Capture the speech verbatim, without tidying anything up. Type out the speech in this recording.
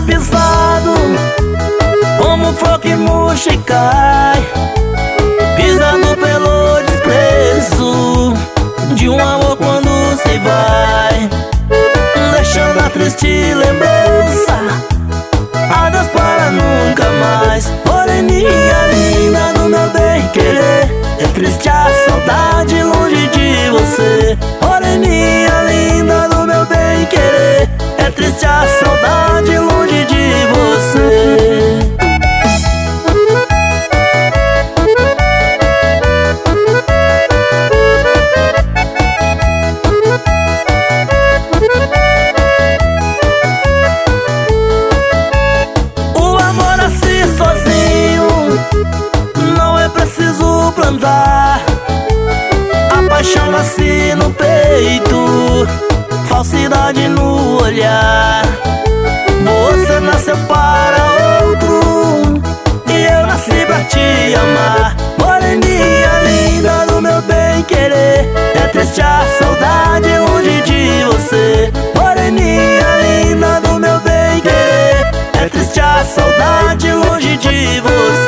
pisado como flor que murcha e cai, pisado pelo desprezo de um amor quando se vai, deixando a triste lembrança, adeus para nunca mais. Moreninha linda do meu bem querer, é triste a saudade longe de você. Moreninha linda do meu bem querer, é triste a saudade longe de você. O amor nasce sozinho, não é preciso plantar. A paixão nasce no peito, falsidade no olhar. Você nasceu para outro e eu nasci pra te amar. Moreninha linda do meu bem querer, é triste a saudade longe de você. Moreninha linda do meu bem querer, é triste a saudade longe de você.